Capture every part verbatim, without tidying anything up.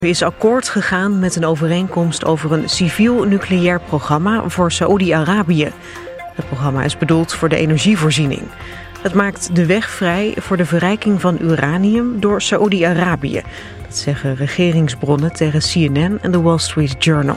is akkoord gegaan met een overeenkomst over een civiel nucleair programma voor Saoedi-Arabië. Het programma is bedoeld voor de energievoorziening. Het maakt de weg vrij voor de verrijking van uranium door Saoedi-Arabië. Dat zeggen regeringsbronnen tegen C N N en de Wall Street Journal.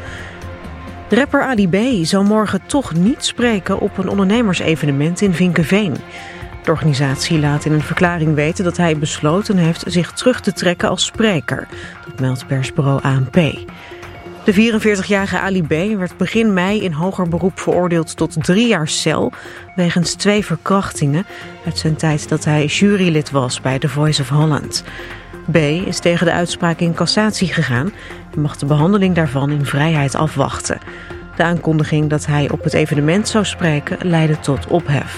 Rapper Ali B zal morgen toch niet spreken op een ondernemersevenement in Vinkeveen. De organisatie laat in een verklaring weten dat hij besloten heeft zich terug te trekken als spreker. Dat meldt persbureau A N P. De vierenveertigjarige Ali B werd begin mei in hoger beroep veroordeeld tot drie jaar cel wegens twee verkrachtingen uit zijn tijd dat hij jurylid was bij The Voice of Holland. B is tegen de uitspraak in cassatie gegaan en mag de behandeling daarvan in vrijheid afwachten. De aankondiging dat hij op het evenement zou spreken leidde tot ophef.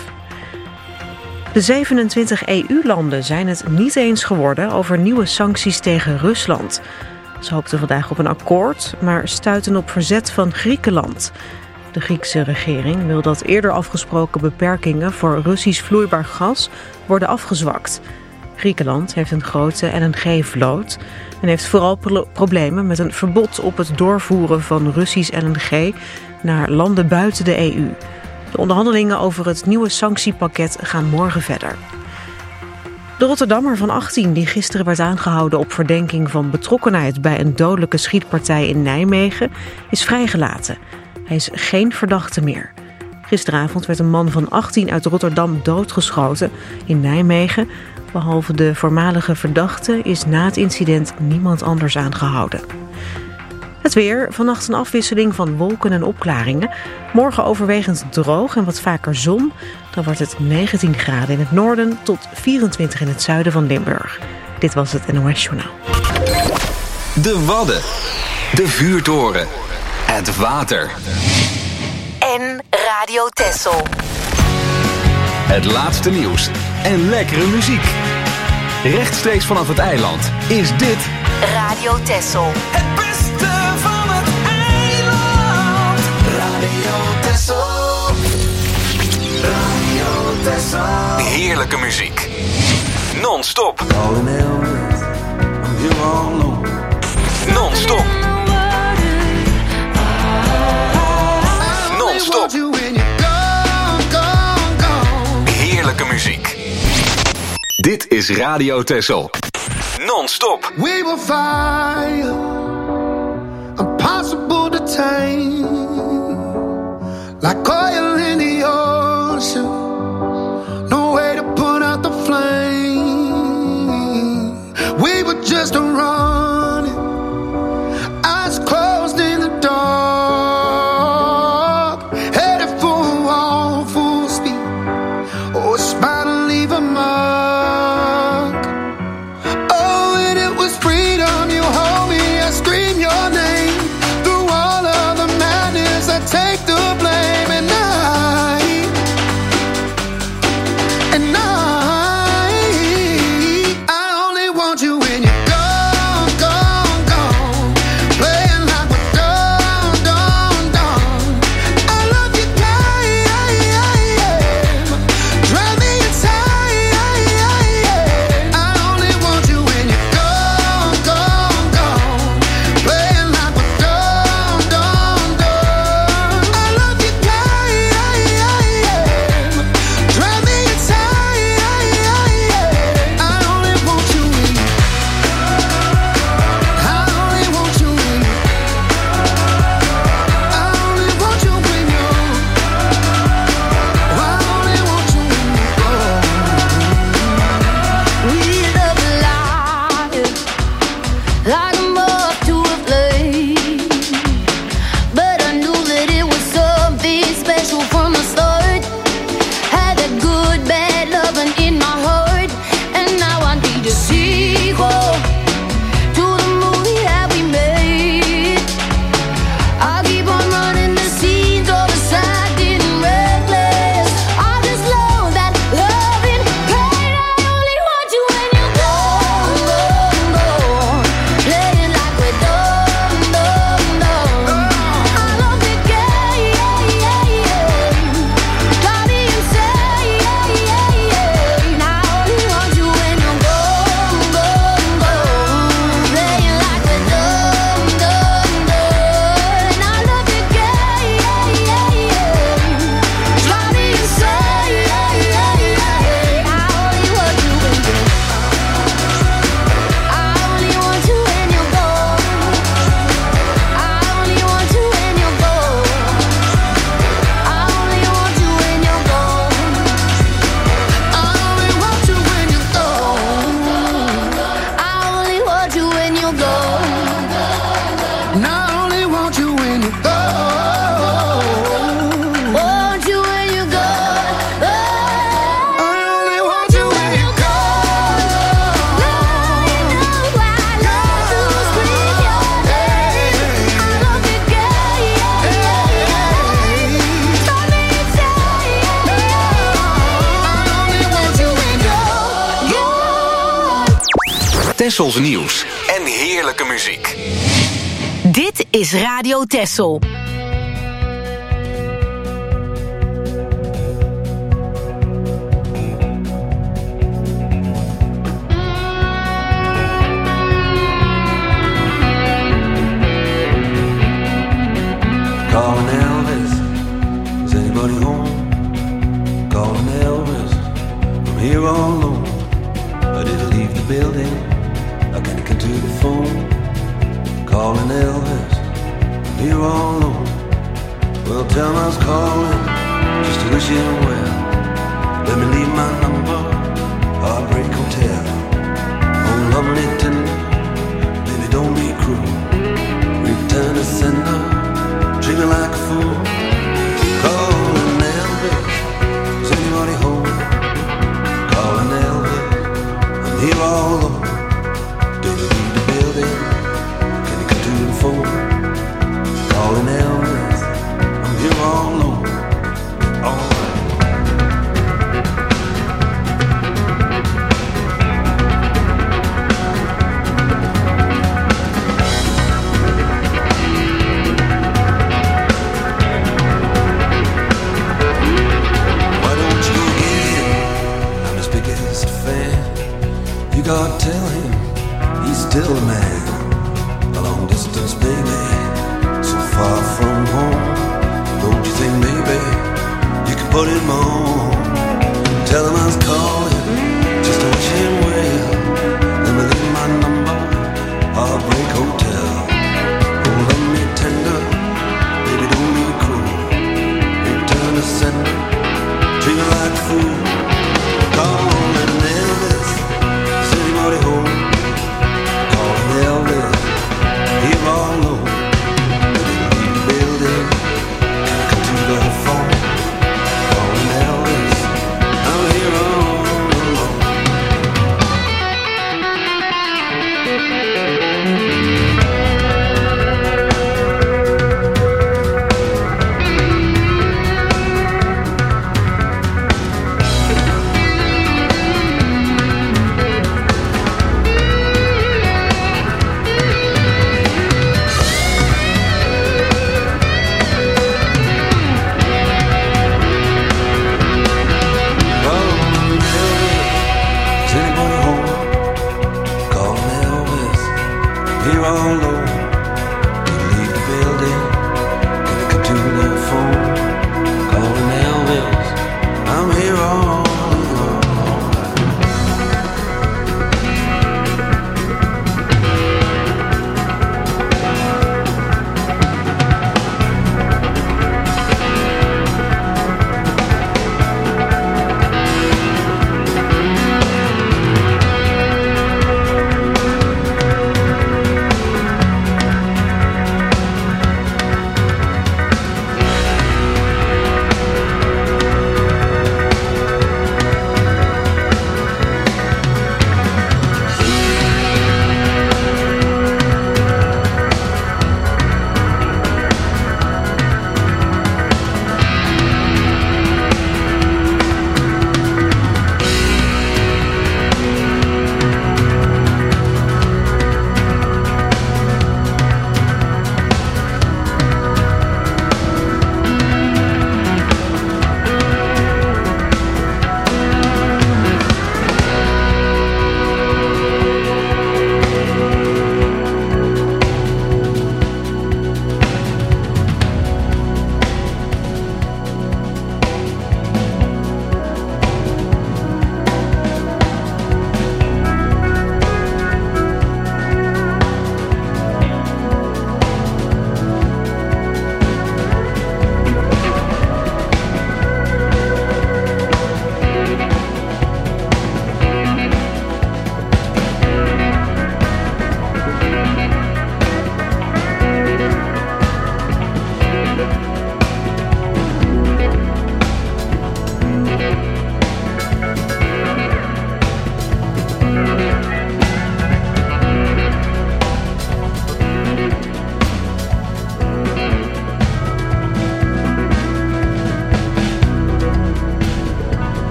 De zevenentwintig E U-landen zijn het niet eens geworden over nieuwe sancties tegen Rusland. Ze hoopten vandaag op een akkoord, maar stuiten op verzet van Griekenland. De Griekse regering wil dat eerder afgesproken beperkingen voor Russisch vloeibaar gas worden afgezwakt. Griekenland heeft een grote L N G-vloot en heeft vooral pro- problemen met een verbod op het doorvoeren van Russisch L N G naar landen buiten de E U. De onderhandelingen over het nieuwe sanctiepakket gaan morgen verder. De Rotterdammer van achttien, die gisteren werd aangehouden op verdenking van betrokkenheid bij een dodelijke schietpartij in Nijmegen, is vrijgelaten. Hij is geen verdachte meer. Gisteravond werd een man van achttien uit Rotterdam doodgeschoten in Nijmegen. Behalve de voormalige verdachte is na het incident niemand anders aangehouden. Het weer, vannacht een afwisseling van wolken en opklaringen. Morgen overwegend droog en wat vaker zon. Dan wordt het negentien graden in het noorden tot vierentwintig in het zuiden van Limburg. Dit was het N O S Journaal. De Wadden, de vuurtoren, het water. En Radio Texel. Het laatste nieuws en lekkere muziek. Rechtstreeks vanaf het eiland is dit Radio Texel. Het beste van het eiland. Radio Texel. Radio Texel. heerlijke muziek. Non-stop. Non-stop. Non-stop. Heerlijke muziek. Dit is Radio Texel. Non-stop. We will fire, impossible to tame, like oil in the ocean, no way to put out the flame. We were just running, eyes closed in the dark, headed for a wall full speed, oh, it's bound to leave a mark. Play And I only want you when you go. Want you when you go. Oh. I only want you when you go. Now you know why I love to scream your name. I love you, girl, yeah, yeah, yeah. Let me tell you, I only want you when you go. Tessels nieuws en heerlijke muziek. Dit is Radio Tessel. Calling Elvis, is anybody home? Calling Elvis, I'm here all alone. I didn't leave the building, I can't get to the phone. Calling Elvis, I'm here all alone. Well, tell him I was calling, just to wish him well. Let me leave my number, Heartbreak Hotel. Oh, lovely tender, baby, don't be cruel. Return to sender, treat me like a fool. Calling Elvis, is anybody home? Calling Elvis, I'm here all alone. Did you leave the building? Can you come to the phone? Calling Elvis, I'm here all alone. All right. Why don't you get him? I'm his biggest fan. You gotta tell him he's still a man. A long distance baby, so far from home. Don't you think maybe you can put him on? Tell him I was calling, just to wish him well. Let me leave my number, Heartbreak Hotel. Oh, love me tender, baby, don't be cruel. Return to sender, treat me like a fool. Calling Elvis, is anybody home? Calling Elvis, here all alone. Didn't leave the building, come to the phone. Calling Elvis, I'm here all alone. Calling Elvis, is anybody home? Calling Elvis, here all alone. Didn't leave the building, didn't come to the phone. Calling Elvis, I'm here all alone.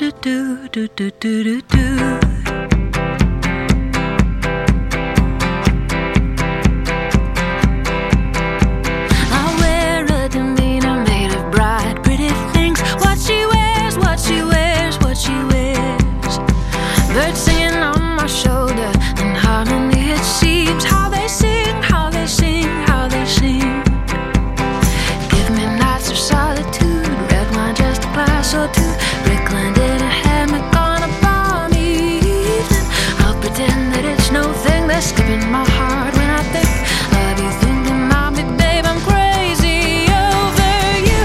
do do do do do do do. I wear a demeanor made of bright, pretty things. What she wears, what she wears, what she wears. Birds singing on my shoulder, in harmony it seems. How they sing, how they sing, how they sing. Give me nights of solitude, red wine, just a glass or two. Brickland in a hammock on a balmy evening. I'll pretend that it's no thing. They're skipping my heart when I think of you. Thinking about me, babe, I'm crazy over you.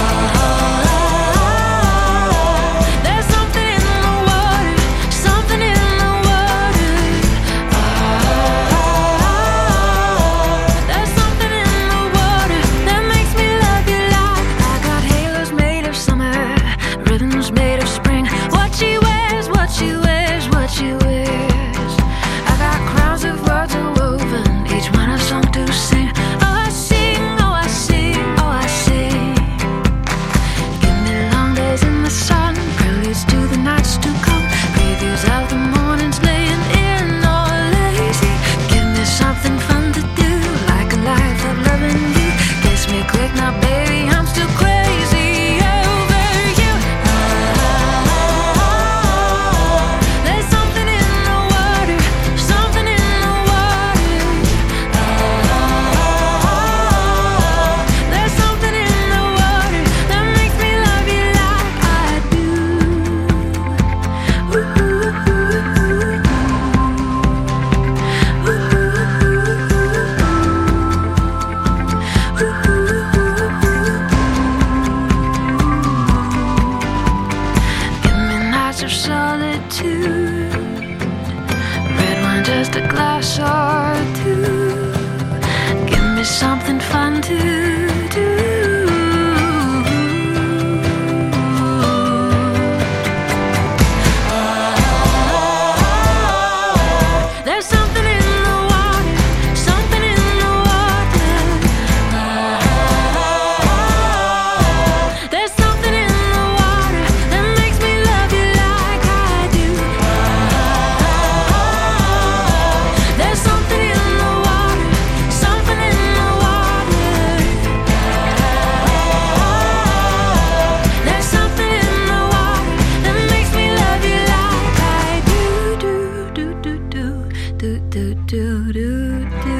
Ah, there's something in the water, something in the water. Ah, there's something in the water that makes me love you like. I got halos made of summer, ribbons made of spring. What she wears, what she wears, what she wears. I got crowns of words woven, each one a song to sing. Oh, I sing, oh, I sing, oh, I sing. Give me long days in the sun, preludes to the nights to come. Previews of the mornings laying in all lazy. Give me something fun to do, like a life of loving you. Kiss me quick now, baby, I'm still crazy over you. Ah, there's something in the water, something in the water. Ah, there's something in the water that makes me love you like I do. Ooh, ooh, ooh, Give me nights of solitude, red wine, just a glass or two. Give me something fun to do. Ah, there's something in the water, something in the water. Ah, there's something in the water that makes me love you like I do. Ah, there's something in the water, something in the water. Ah, there's something in the water that makes me love you like I do. Do do do do do do do do do.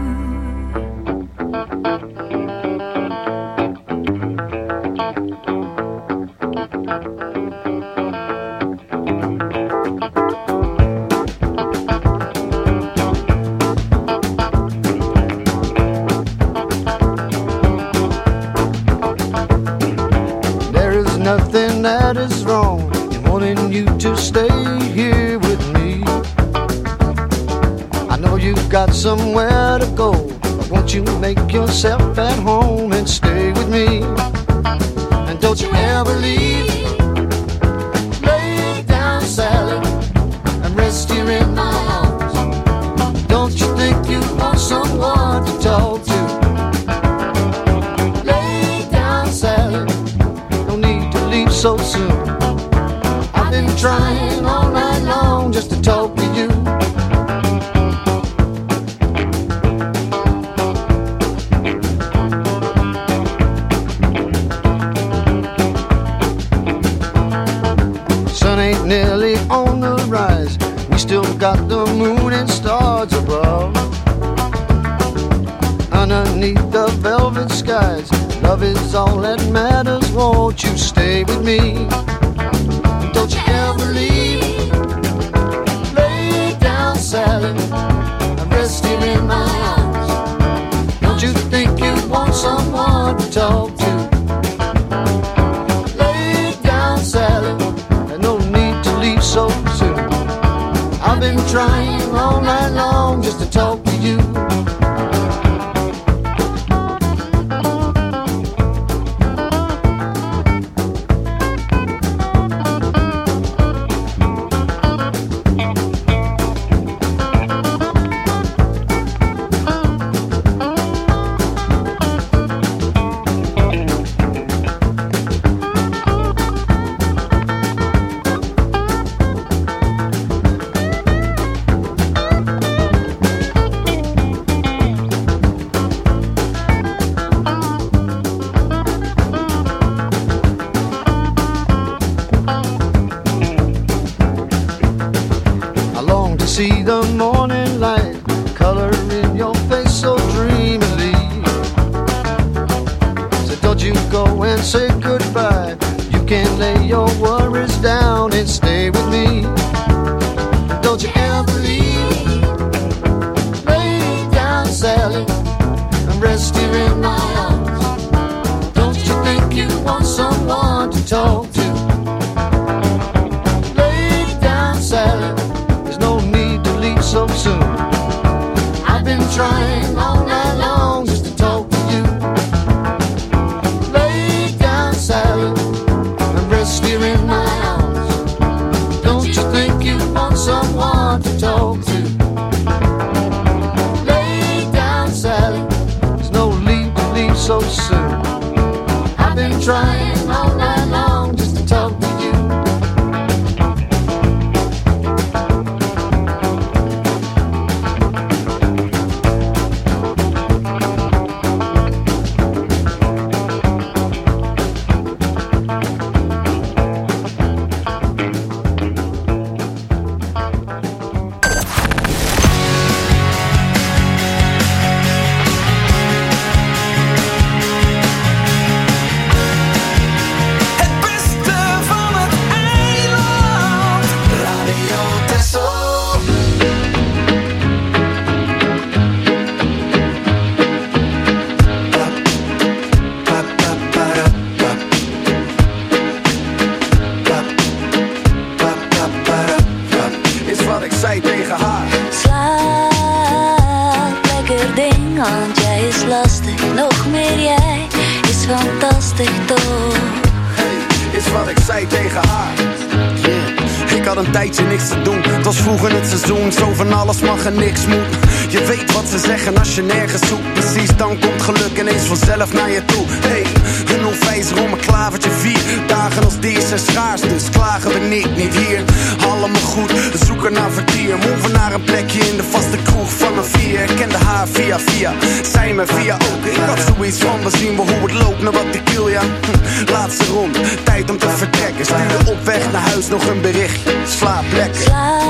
There is nothing that is wrong in wanting you to stay here with me. I know you've got somewhere to go, but won't you make yourself at home and stay with me? And don't you ever leave. Lay down, Sally, and rest here in my arms. Don't you think you want someone to talk to? Lay down, Sally, no need to leave so soon. I've been trying all night long just to talk to you. Sun ain't nearly on the rise. We still got the moon and stars above. Underneath the velvet skies, love is all that matters. Won't you stay with me? Don't you ever leave. Lay down, Sally, and rest here in my arms. Don't you think you want someone to talk to? Lay down, Sally, and no need to leave so soon. I've been trying all night long just to talk to you. see the morning light, color in your face so dreamily. So don't you go and say goodbye. You can lay your worries down and stay with me. Don't you ever leave. Lay down, Sally, and rest here in my arms. Don't you think you want someone to talk to? Lay down, Sally, there's no need to leave so soon. I've been trying all night long just to talk to you. Lay down, Sally, and rest here in my arms. Don't you think you want someone to talk to? Lay down, Sally, there's no need to leave so soon. I've been trying all night long just to talk to you. Zo van alles mag en niks moet. Je weet wat ze zeggen als je nergens zoekt. Precies, dan komt geluk ineens vanzelf naar je toe. Hey, een onwijzer om een klavertje vier. Dagen als deze zijn schaars, dus klagen we niet, niet hier. Allemaal goed, we zoeken naar vertier. Moven naar een plekje in de vaste kroeg van een vier. Ik kende haar via via, zij me via ook. Ik had zoiets van, we zien wel hoe het loopt naar wat ik wil, ja. Hm, laatste rond, tijd om te vertrekken. Stuurde op weg naar huis nog een berichtje. Slaap lekker.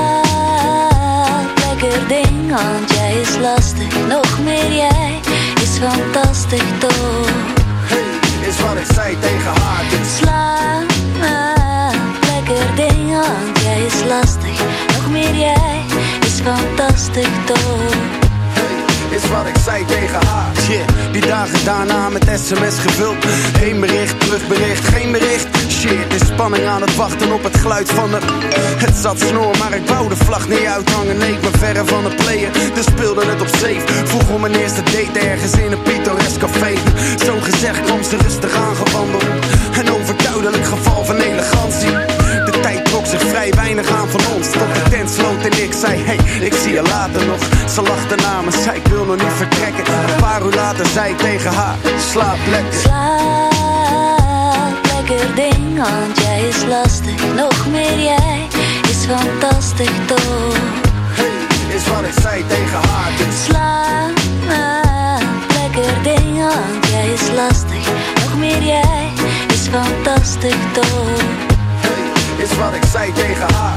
Lekker ding, want jij is lastig. Nog meer jij is fantastisch toch. Hey, is wat ik zei tegen haar. Dus slaap, lekker ding, want jij is lastig. Nog meer jij is fantastisch toch. Is wat ik zei tegen haar. Shit, die dagen daarna met sms gevuld. Heen bericht, terugbericht, geen bericht. Shit, is spanning aan het wachten op het geluid van de... Het zat snor, maar ik wou de vlag niet uithangen. Nee, ik ben verre van het playen, dus speelde het op safe. Vroeg om mijn eerste date ergens in een pittoresk café. Zo gezegd kwam ze rustig aangewandeld. Een overduidelijk geval van elegantie. De tijd trok zich vrij weinig aan van ons. Tot de tent sloot en ik zei, hey, ik zie je later nog. Ze lachte na me, zei ik wil nog niet vertrekken. Een paar uur later zei ik tegen haar, slaap lekker. Slaap lekker ding, want jij is lastig. Nog meer jij is fantastisch toch. Hey, is wat ik zei tegen haar. Dus slaap lekker ding, want jij is lastig. Nog meer jij is fantastisch toch. Hey, is wat ik zei tegen haar.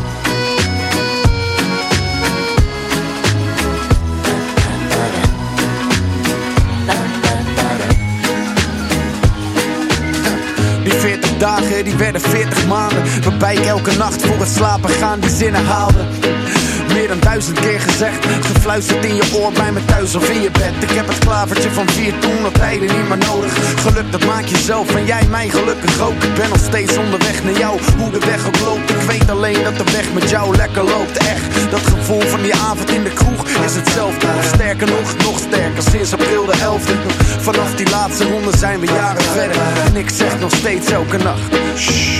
Die veertig dagen, die werden veertig maanden. Waarbij ik elke nacht voor het slapen gaan die zinnen haalde. Meer dan duizend keer gezegd, gefluisterd in je oor bij me thuis of in je bed. Ik heb het klavertje van vier toen al tijden niet meer nodig. Geluk dat maak je zelf en jij mij gelukkig ook. Ik ben nog steeds onderweg naar jou, hoe de weg ook loopt. Ik weet alleen dat de weg met jou lekker loopt. Echt, dat gevoel van die avond in de kroeg is hetzelfde. Of sterker nog, nog sterker, sinds april de elfde. Vanaf die laatste ronde zijn we jaren verder. En ik zeg nog steeds elke nacht, shh,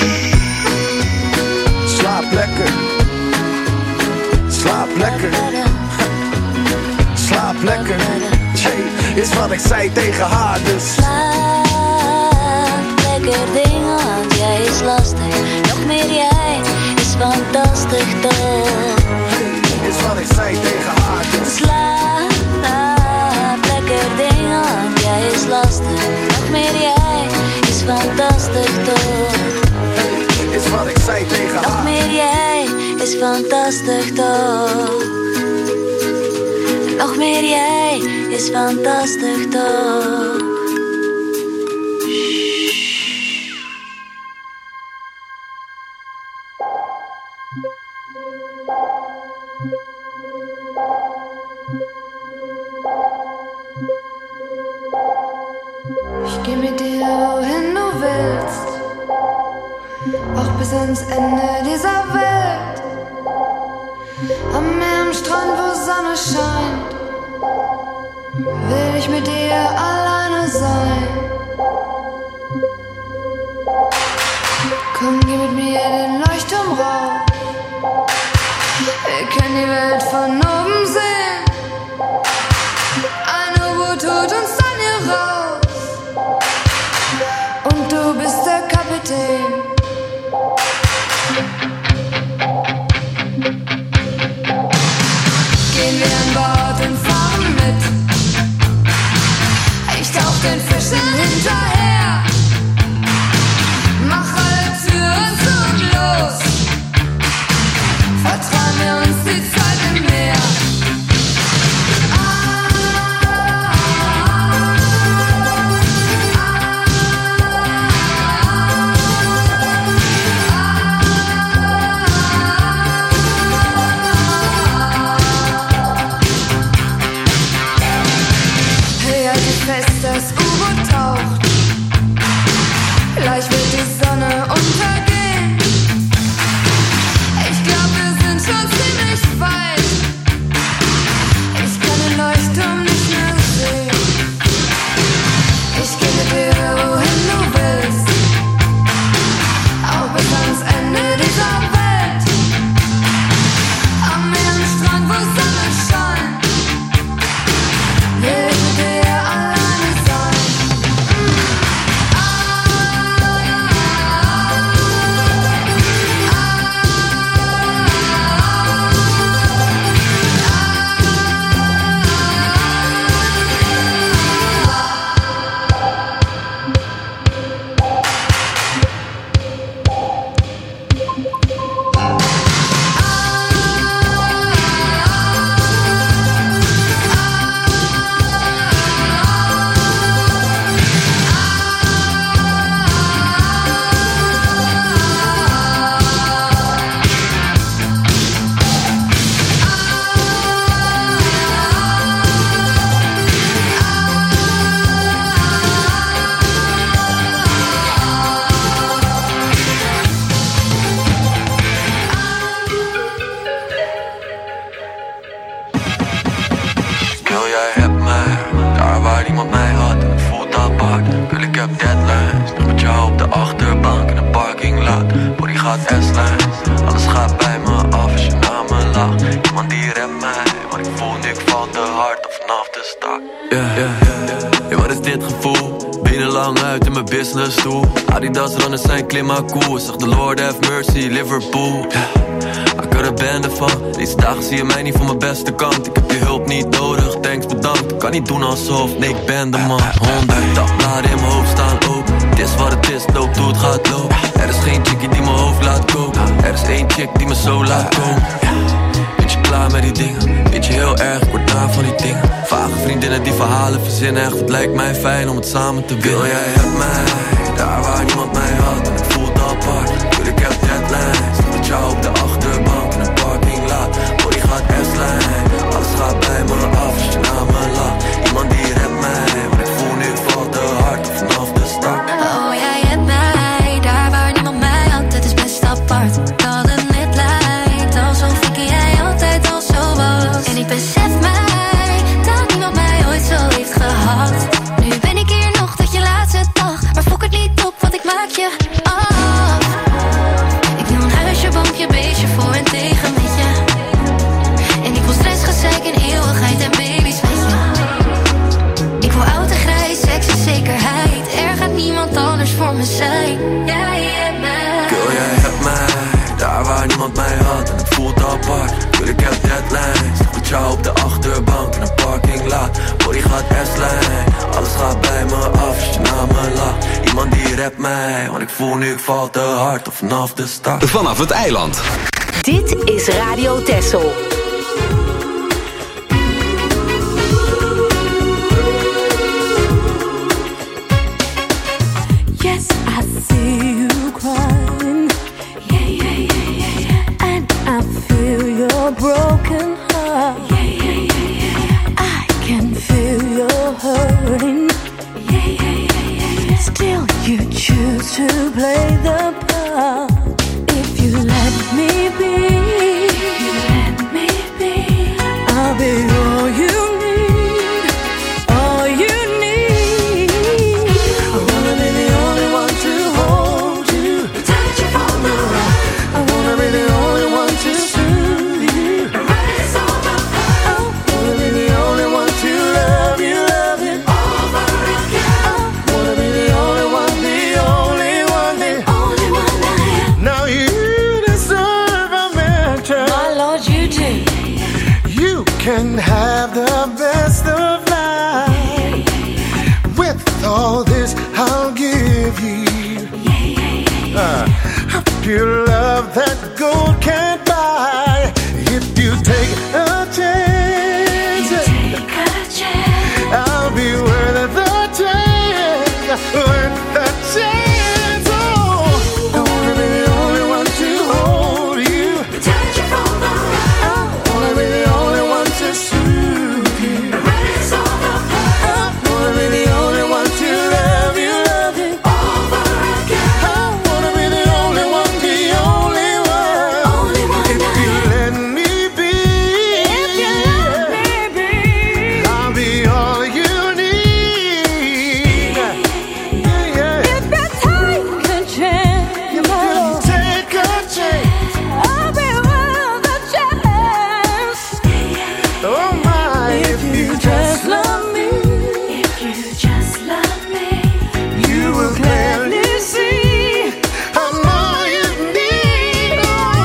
slaap lekker. Slaap lekker, slaap lekker. Jay, is wat ik zei tegen haar dus. Slaap lekker ding, want jij is lastig. Nog meer jij is fantastisch toch. Hey, is wat ik zei tegen haar dus. Slaap lekker ding, want jij is lastig. Nog meer jij is fantastisch toch. Hey, is wat ik zei tegen haar. Nog meer jij is fantastisch toch? Nog meer jij is fantastisch toch? Ich geh mit dir, wohin du willst, auch bis ans Ende dieser Welt. Am Meer, am Strand, wo Sonne scheint, will ich mit dir alleine sein. Komm, geh mit mir den Leuchtturm rauf, wir können die Welt von oben sehen. Ein U-Boot holt uns dann hier raus und du bist der Kapitän. Gehen wir an Bord und fahren mit, ich tauch den Fischen hinterher, mach alle Türen zu und los, vertrauen wir uns die Zeit im Meer. Das U-Boot taucht, gleich wird die Sonne untergehen. Ich glaub, wir sind schon ziemlich weit, ich kann den Leuchtturm nicht mehr sehen. Ich geh mit dir, wohin du willst, auch bis ans Ende dieser Welt. Am Meer, am Strand, wo Sonne scheint, will ich mit dir stoel. Adidas runners zijn klimaakoe. Zeg de Lord have mercy, Liverpool. Yeah. Ik er een bende van. Deze dagen zie je mij niet van mijn beste kant. Ik heb je hulp niet nodig, thanks bedankt. Ik kan niet doen alsof, nee ik ben de man. Honderd dagbladen in mijn hoofd staan open. Het is wat het is, loopt hoe het gaat lopen. Er is geen chickie die mijn hoofd laat koken. Er is één chick die me zo laat komen. Beetje klaar met die dingen, beetje heel erg, ik word na van die dingen. Vage vriendinnen die verhalen verzinnen. Echt, het lijkt mij fijn om het samen te winnen. Wil jij hebt mij, daar waar niemand mij had. En ik voel het apart, tuurlijk heb deadlines. Met jou op de achterbank in een parking lot. Body gaat S-lijn, alles gaat bij me af als je naar me lacht. Iemand die redt mij, maar ik voel nu ik val te hard vanaf de start. Oh jij hebt mij, daar waar niemand mij had. Het is best apart, dat het net lijkt alsof ik en jij altijd al zo was. En ik besef mij, dat niemand mij ooit zo heeft gehad. Nu ben ik hier nog tot je laatste dag, maar fok het niet op, want ik maak je af. Ik wil een huisje, boompje, beestje voor en tegen met je. En ik wil stress, gezeik en eeuwigheid en baby's met je. Ik wil oud en grijs, seks en zekerheid. Er gaat niemand anders voor me zijn. Jij hebt mij. Girl, jij hebt mij, daar waar niemand mij had. En het voelt apart, girl, ik heb deadlines. Met jou op de achterbank in een parking lot. Body gaat S-lijn, alles gaat bij me af als je naar me lacht. Iemand die redt mij, want ik voel nu ik val te hard of vanaf de start. Vanaf het eiland. Dit is Radio Texel. Yes, I see you crying. Yeah, yeah, yeah, yeah, yeah. And I feel your broken heart. Yeah, yeah, yeah, yeah, yeah. I can feel your hurting. Yeah, yeah, yeah, yeah, yeah. Still, you choose to play the part. If you let me be, if you let me be, I'll be all you need, all you need. I wanna be the only one to hold you, touch you from the rock. I wanna be the only one to soothe you, raise all the fire. I wanna be the only one to love you, love you over again. I wanna be the only one, the only one, the only one I am. Now you deserve a mention. My Lord, you do. You can have the best of life. With all this, I'll give you uh, a pure love that gold can't buy. If you take a chance, you take a chance. I'll be worth the chance, worth the chance. Oh, I wanna be the only one to hold you, touch you from the rock. I wanna be the only one to soothe you, raise all the fire. I wanna be the only one to love you, love you over again. I wanna be the only one, the only one, only one. If you let me be, if you let me be, I'll be all you need. Yeah, yeah. If you take a chance, you can take a chance. I'll be worth a chance. Oh my, if you just love me, if you just love me, you will gladly see I'm all you need.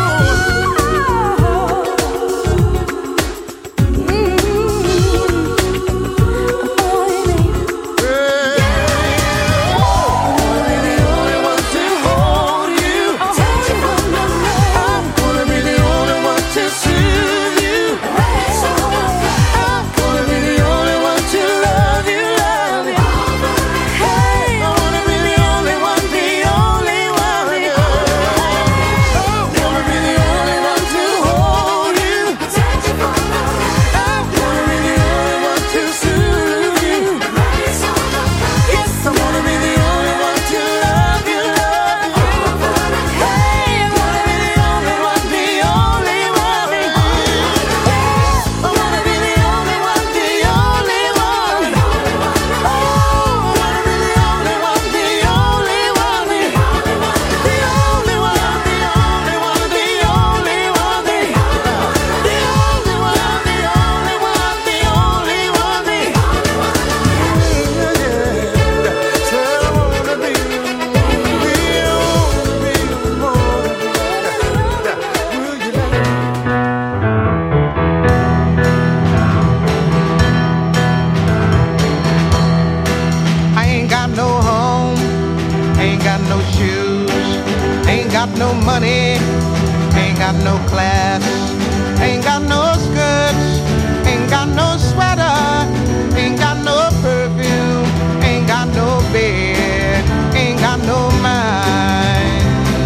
I ain't got no home, ain't got no shoes, ain't got no money, ain't got no class, ain't got no skirts, ain't got no sweater, ain't got no perfume, ain't got no bed, ain't got no mind,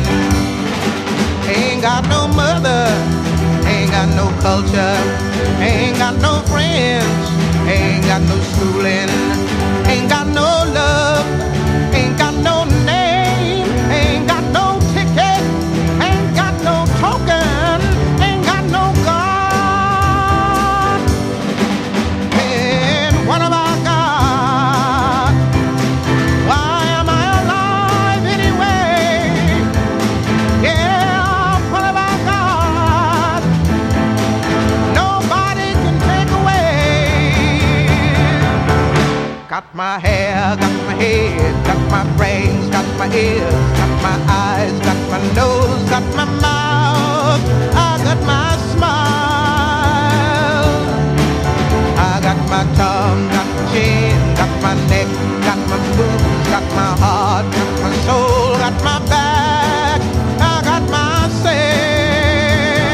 ain't got no mother, ain't got no culture, ain't got no friends, ain't got no schooling, ain't got no love, ain't got no name, ain't got no ticket, ain't got no token, ain't got no God. And what have I got? Why am I alive anyway? Yeah, what have I got? Nobody can take away. Got my hair, got my head, got my brains, got my ears, got my eyes, got my nose, got my mouth, I got my smile. I got my tongue, got my chin, got my neck, got my boobs, got my heart, got my soul, got my back, I got myself.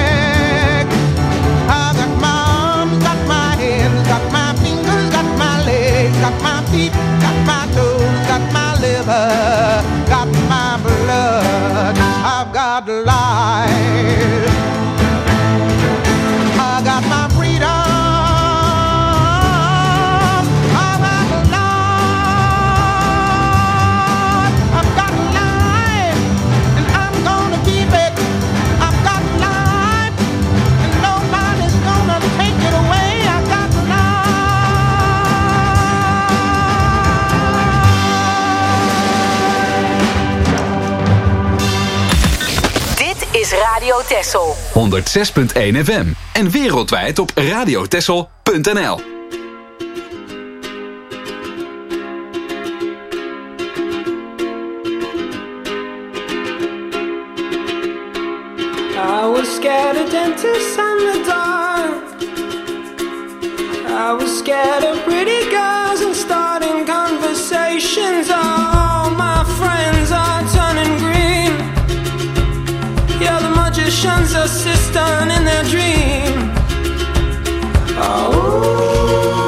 Radio Texel. honderdzes punt één F M. En wereldwijd op radiotexel punt n l. I was scared of dentists in the dark. I was scared of pretty girls and starting conversations. All my friends are turning green. Yeah, the magician's assistant in their dream. Oh.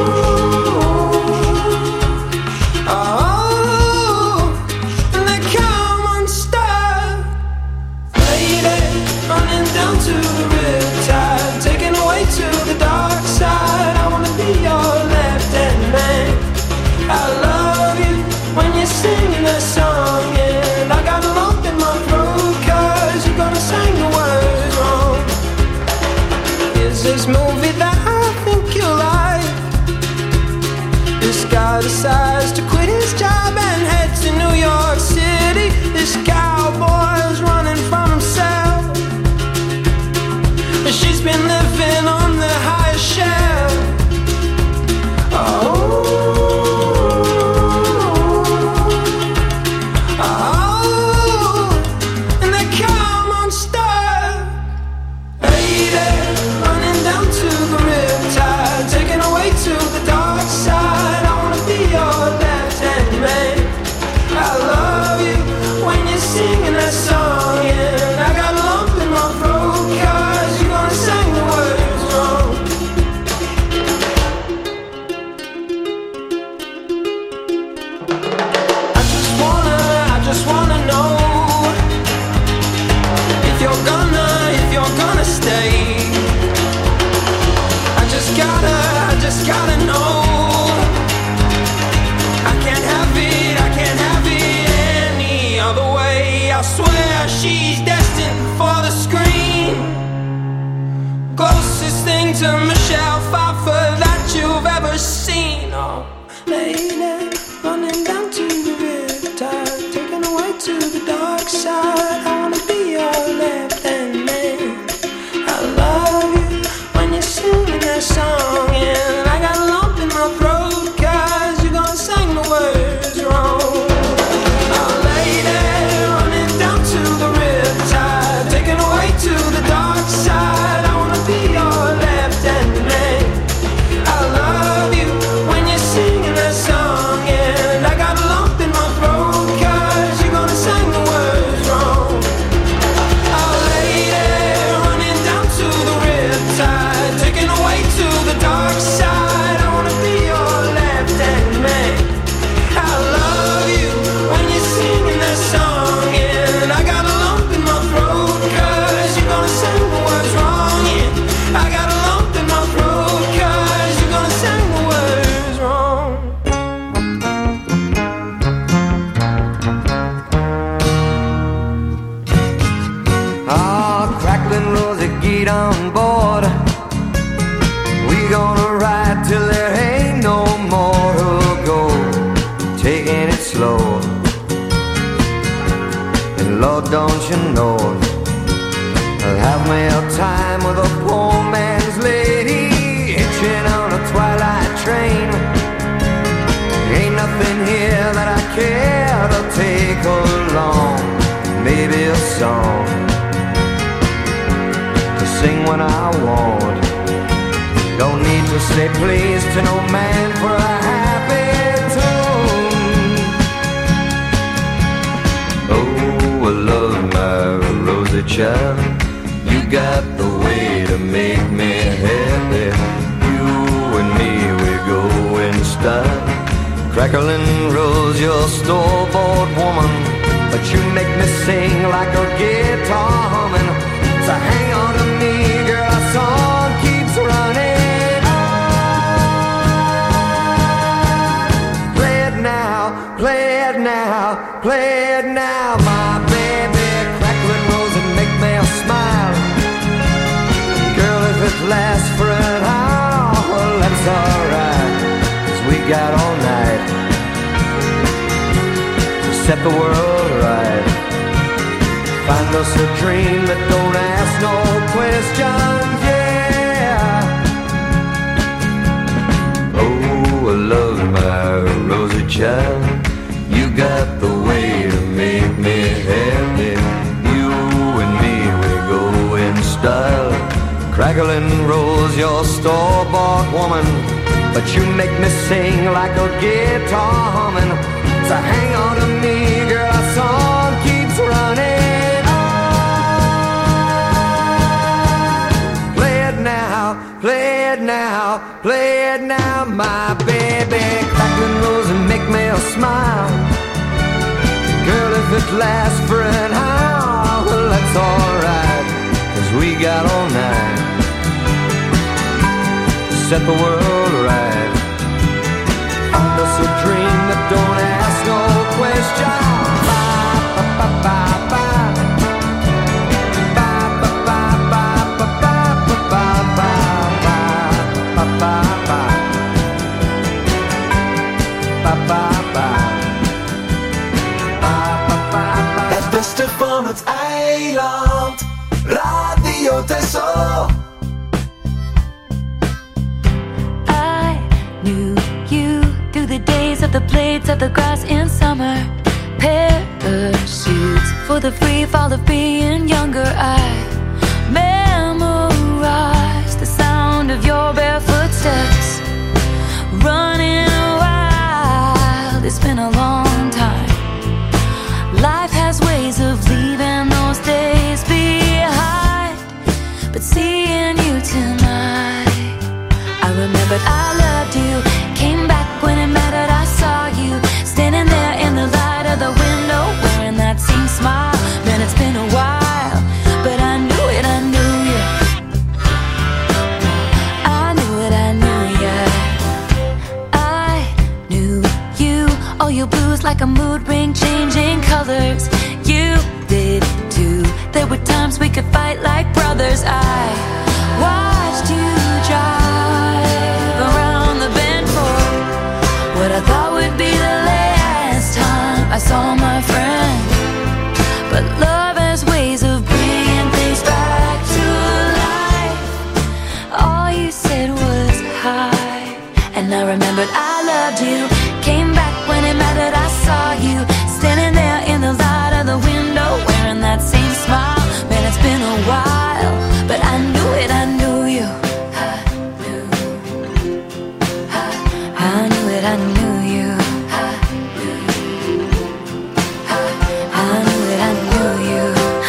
To the riptide, taken away to the dark side. I wanna be your left-hand man. I love you when you're singing that song, and I got a lump in my throat 'cause you're gonna sing the words wrong. Is this movie that I think you like? This guy decides to quit his job and head to New York City. This cowboy's running from himself. She's been living on the highest shelf. Oh, oh, and they come unstuck. Lady, running down to the riptide, taken away to the dark side. I wanna be your left-hand man. I love you when you're singing that song, and I got a lump in my throat 'cause you sang the words wrong. I just wanna, I just wanna know if you're gonna, if you're gonna stay. I just gotta, I just gotta know. I can't have it, I can't have it any other way. I swear she's destined for the screen. Closest thing to Michelle Pfeiffer that you've ever seen. Oh, lady, running down to the riptide, taken away to the dark side. I wanna be your left-hand man. I love you when you're singing that song, and I got a lump in my throat 'cause you're gonna sing the words wrong. Oh, lady, running down to the riptide, taken away to the dark side. I wanna be your left-hand man. I love you when you're singing that song, and I got a lump in my throat 'cause you're gonna sing the words wrong. Oh, lady, running down to the riptide, taken away to the dark side. I wanna be your left-hand man. I love you when you're singing that song, and I got a lump in my throat 'cause you're gonna sing the words wrong. Yeah, I got a lump in my throat 'cause you're gonna sing the words wrong. Ah, crackling Rosie, get on board. We gonna ride till there ain't no more to go. Taking it slow. And Lord, don't you know, I'll have me a time with a poor man's lady, hitching on a twilight train. Ain't nothing here that I care to take along. Maybe a song to sing when I want. Don't need to say please to no man for a happy tune. Oh, I love my Rosie child. You got the way to make me happy. You and me, we go in style. Crackling Rose, you're a store-bought woman, but you make me sing like a guitar humming. So hang on to me, girl, our song keeps running on. Play it now, play it now, play it now, my baby. Crackling Rose and make me smile. Girl, if it lasts for an hour, well, that's alright, 'cause we got all night to set the world right. Find Find us a dream that don't ask no questions, yeah. Oh, I love my rosy child. You got the way to make me happy. You and me, we go in style. Crackling rolls, your store-bought woman, but you make me sing like a guitar humming. So hang on to me, girl, our song keeps running on. Play it now, play it now, play it now, my baby. Crackling rolls and make me smile. Girl, if it lasts for an hour, well, that's alright, 'cause we got all night to set the world right. Find us a dream that don't ask no questions. Ba, ba, ba, ba, ba. Ba, ba, ba, ba, ba, ba, ba, ba, ba, ba, ba, ba. Ba, ba, ba. Het beste van het eiland, Radio Texel. I knew you through the days of the blades of the grass in summer. Parachutes for the free fall of being younger. I memorized the sound of your bare footsteps. Running wild, it's been a long time. Life has ways of leaving those days behind, but seeing you tonight, I remembered I loved you. Came back when it mattered, I saw you standing there in the light of the window, wearing that same smile. Man, it's been a while, but I knew it, I knew you. I knew it, I knew you. I knew you. All your blues like a mood ring, changing colors. You did too. There were times we could fight like brothers. I watched you drive around the bend for what I thought would be the last time I saw my friend. But love has ways of bringing things back to life. All you said was hi, and I remembered I loved you. Came back when it mattered, I saw you standing there in the light of the window, wearing that same smile. Man, it's been a while, but I knew it, I knew you. I knew, I knew it, I knew you. I knew it, I knew you.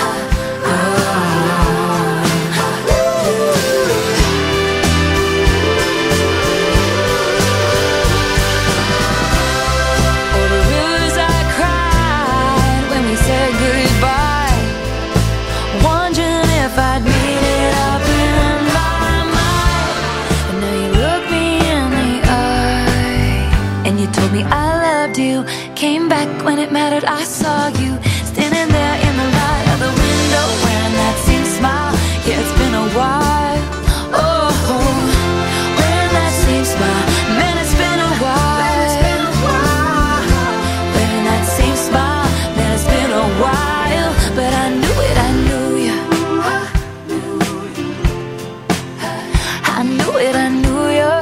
Oh, the rivers I cried when we said goodbye, wondering if I'd made it up in my mind. But now you look me in the eye, and you told me I loved you. Came back when it mattered, I saw you standing there in the light of the window, wearing that same smile. Yeah, it's been a while. Oh, wearing that same smile. Man, it's been a while. Wearing that same smile. Man, it's been a while, but I knew it, I knew you. I knew it, I knew you.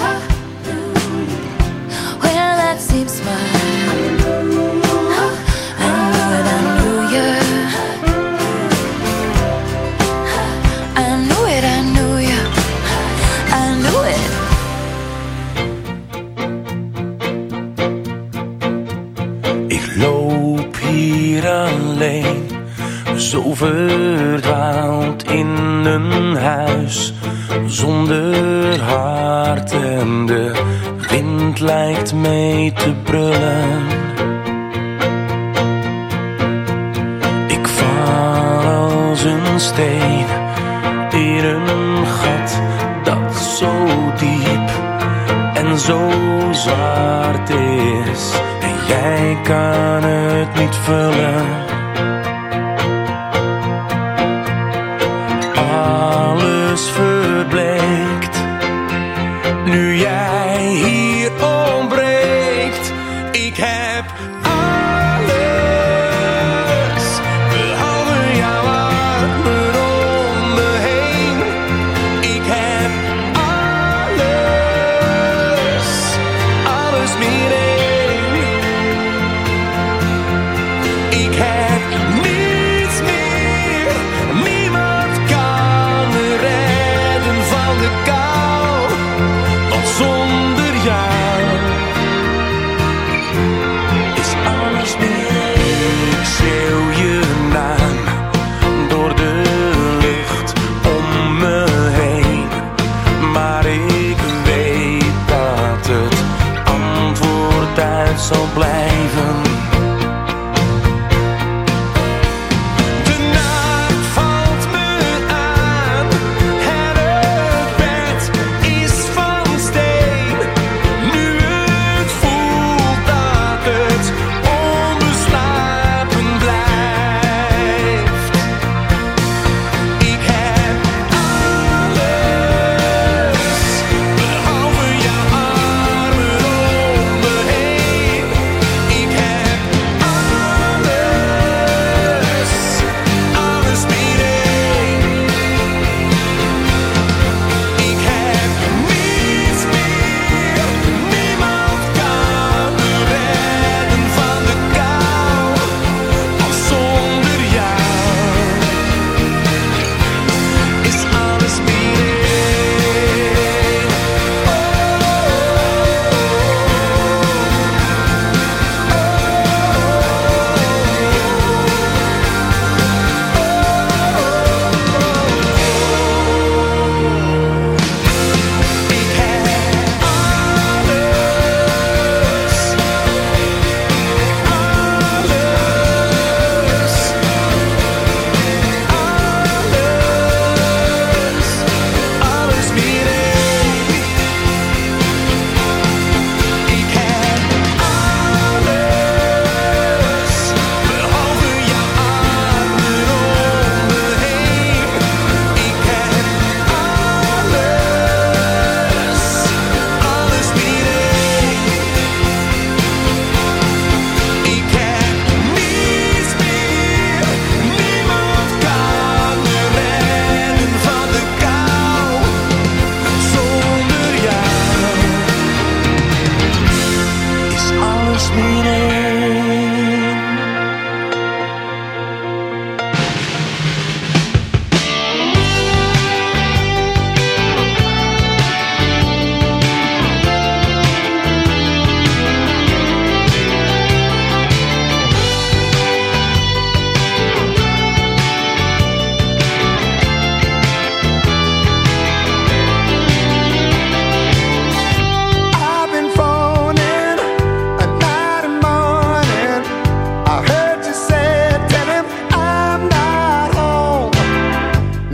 Wearing that same smile. I knew it, I knew you. I knew it, I knew you. I knew it. Ik loop hier alleen, zo verdwaald in een huis zonder hart, en de wind lijkt mee te brullen. Ik val als een steen in een gat dat zo diep en zo zwart is, en jij kan het niet vullen. Alles verbleekt nu jij hier ontbreekt. Ik heb alles behalve jou.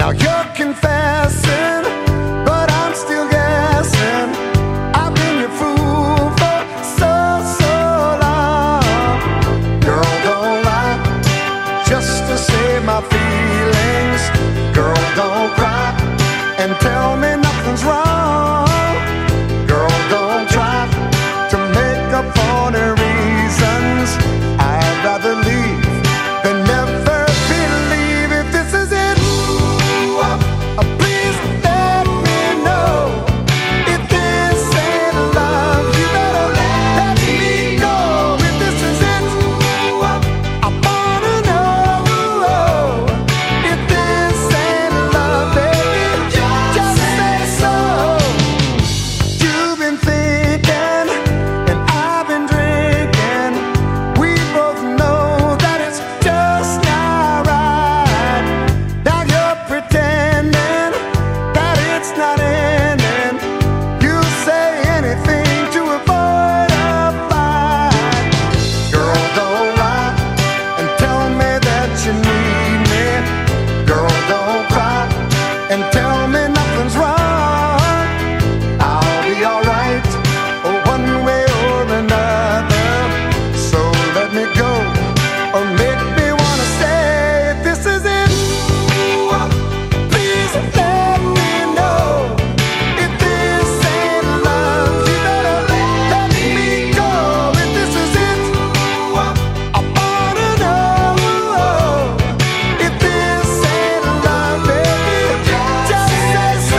Now you're confessing, but I'm still guessing. I've been your fool for so, so long. Girl, don't lie just to save my feelings. Girl, don't cry and tell me nothing's wrong. Girl, don't try to make up for the reasons. I'd rather leave than never believe. If this is it, ooh, uh, please let me know. If this ain't love, you better let me go. If this is it, ooh, uh, I wanna know. If this ain't love, baby, just say so. You've been thinking and I've been drinking. We both know that it's just not right. Now you're pretending that it's not ending. You say anything to avoid a fight. Girl, don't lie and tell me that you need me. Girl, don't cry and tell me nothing's wrong. I'll be alright, one way or another. So let me go or make me wanna stay. If this is it, ooh, please let me know. If this ain't love, you better let me go. If this is it, ooh, I wanna know. If this ain't love, baby, just say so.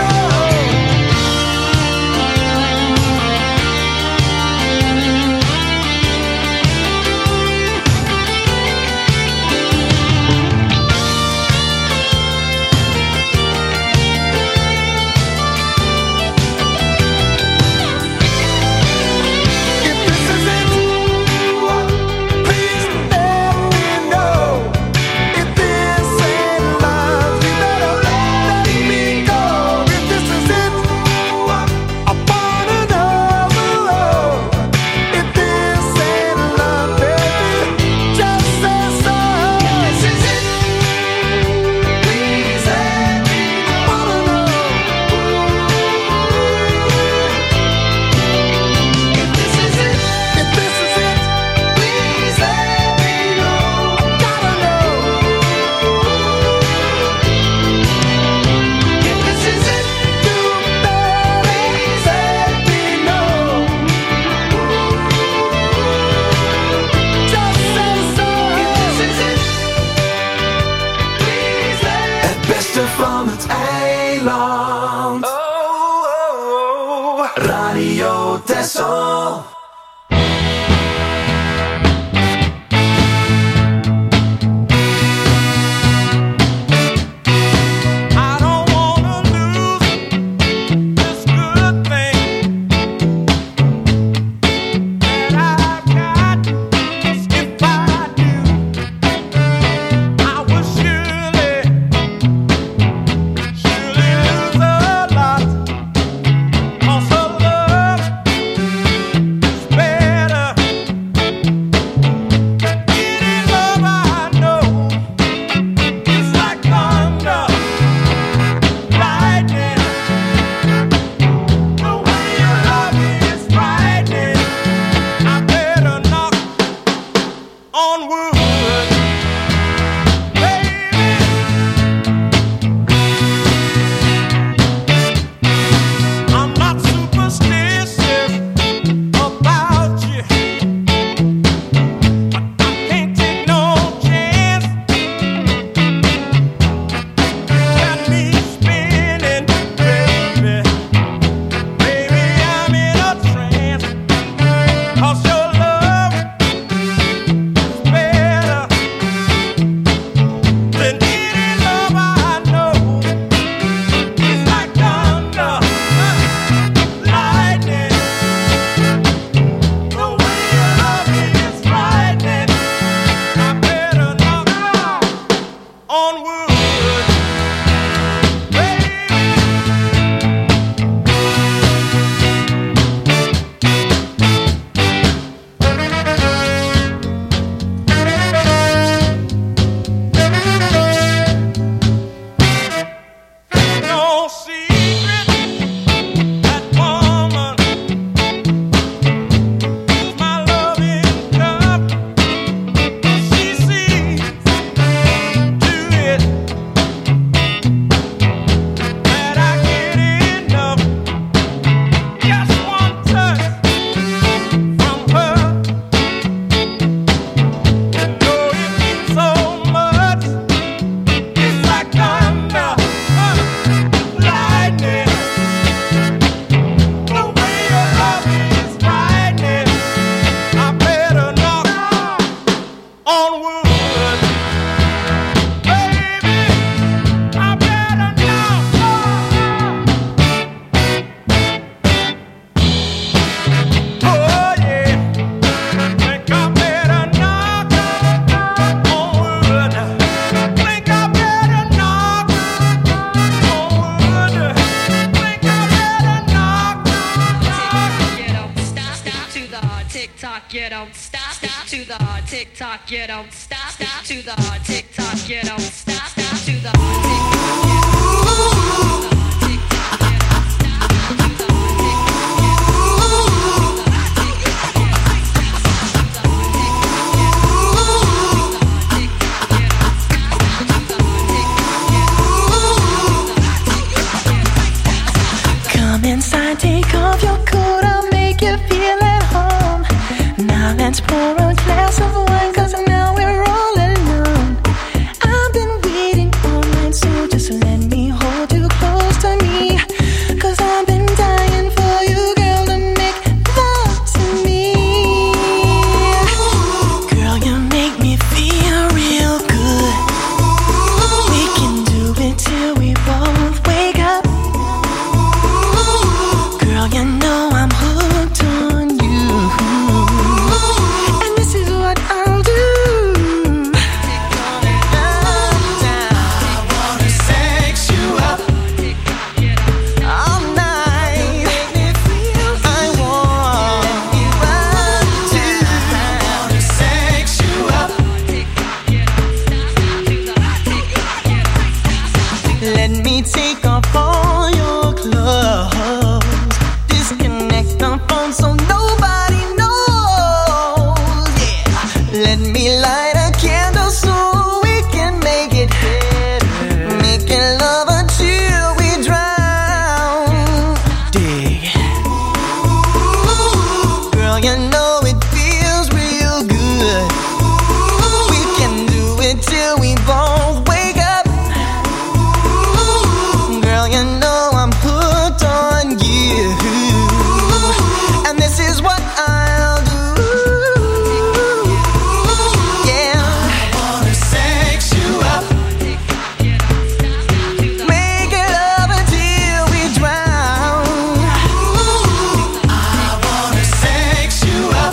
If this is it, ooh, please let me know. If this ain't love, you better let me go. If this is it, ooh, I wanna know. If this ain't love, baby, just say so. If this is it, please let me know. I wanna know. If this is it, if this is it, please let me know. I gotta know. If this is it, you better please let me know. Just say so. If this is it, please let me know. Het beste van het eiland. Oh, oh, oh. Radio Texel. I don't wanna lose this good thing that I've got. 'Cause if I do, I will surely, surely lose a lot. 'Cause her love you don't stop, stop to the hard tick tock, you don't stop, stop to the hard tick tock, you don't stop, stop to the hard tick tock. Inside, take off your coat, I'll make you feel at home. Now let's pour a glass of wine, cause now we're all alone. I've been waiting all night, so just let me hold you close to me. Cause I've been dying for you, girl, to make love to me. Girl, you make me feel real good. We can do it till we both wake up. You know I'm hooked on you, and this is what I'll do. I wanna sex you up all night. I want you to. I wanna sex you up. Let me take off all your clothes. Disconnect the phone so nobody knows. Yeah. Let me light a candle so we can make it better. Making love until we drown. Dig. Girl, you know it feels real good. We can do it till we both wake up. Girl, you know I'm hooked on you. And this is what I'll do. Yeah. I wanna sex you up. Make it love until we drown. I wanna sex you up.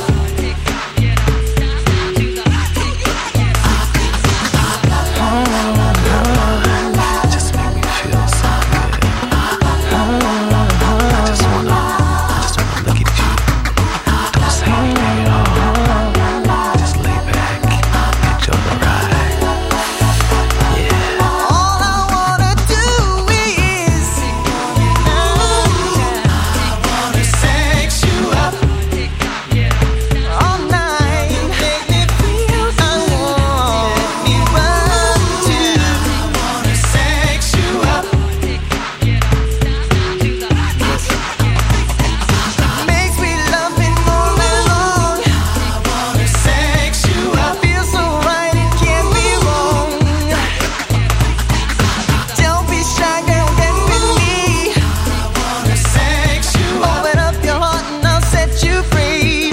Just make me feel so good. I just wanna, I just wanna look at you. Don't say anything at all. Just lay back, enjoy the ride. Yeah. All I wanna do is I wanna sex you up all night. Make me feel I want me run to. I wanna sex you up. Makes me love it more and long. I wanna sex you up. Feels so right, it can't be wrong. Don't be shy, girl, get with me. I wanna sex you up. Open up your heart and I'll set you free.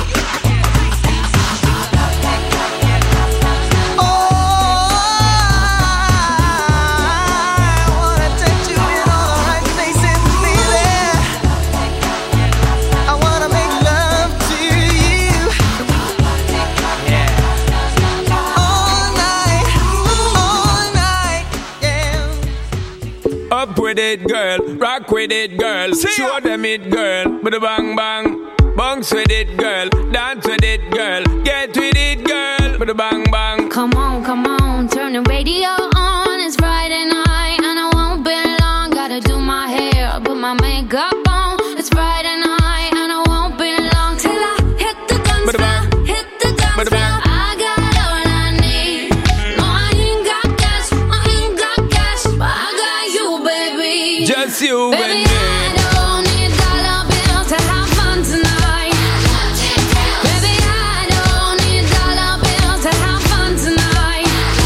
Oh, I wanna touch you in all the right places, baby. I wanna make love to you all night, all night, yeah. Up with it, girl. Rock with it, girl. Show them it, girl. With a bang bang. Bounce with it, girl. Dance with it, girl. Get with it, girl. With a bang bang. Come on, come on, turn the radio on. It's Friday night and I won't be long. Gotta do Just you Baby, and me. I don't need dollar bills to have fun tonight. Baby, I don't need dollar bills to have fun tonight.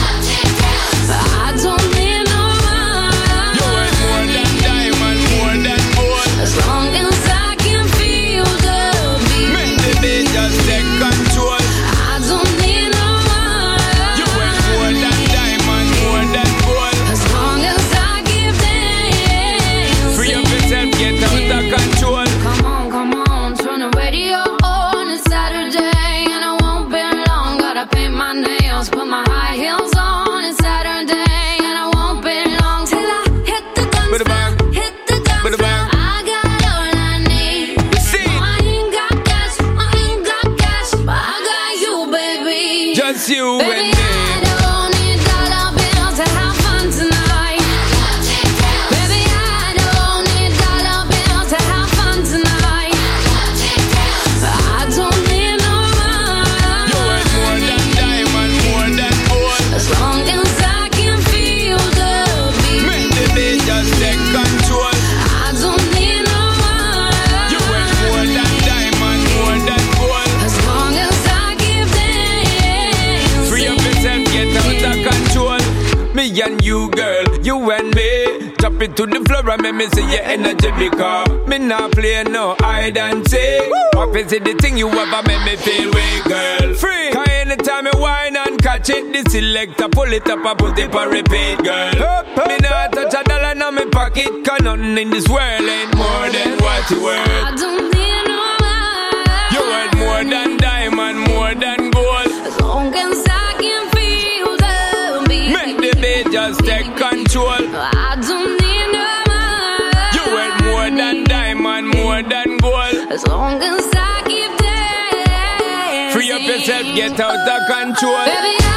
I don't need no money. You ain't more than diamond, more than gold. As long as I can feel the beat. Make the beat just take control. I don't need no money. You ain't more than diamond, more than gold. As long as I keep dancing. Free up yourself, get out of control. Come on, come on, turn the radio on. It's Saturday and I won't be long. Gotta paint my nails, put my high heels on. It's Saturday and I won't be long till I hit the dance floor, hit the dance floor. I got all I need. No, I ain't got cash, I ain't got cash, but I got you, baby. Just you Baby, and me. I don't need dollar bills to have fun tonight. Baby, I don't need dollar bills to have fun tonight. I don't need no money. You ain't more than diamond, more than gold. As long as I can feel the beat. Make the beat just take control. I don't need no money. You ain't more than diamond, more than gold. As long as I keep dancing. Free up yourself, get out of control. Me and you, girl, you and me. Drop it to the floor and make me see your energy because me not play no hide and seek. What is it the thing you ever make me feel weak, girl? Free. Cause anytime you whine and catch it, the selector pull it up and put it for repeat, girl. Me not touch a dollar in my pocket, cause nothing in this world ain't more than what you worth. I don't need no money. You worth more than diamond, more than gold. As long as I can feel the beat. Make the beat just take control. I don't need no money. You worth more than diamond, more than gold. As long as I keep dancing. Free up yourself, get out of control. Baby,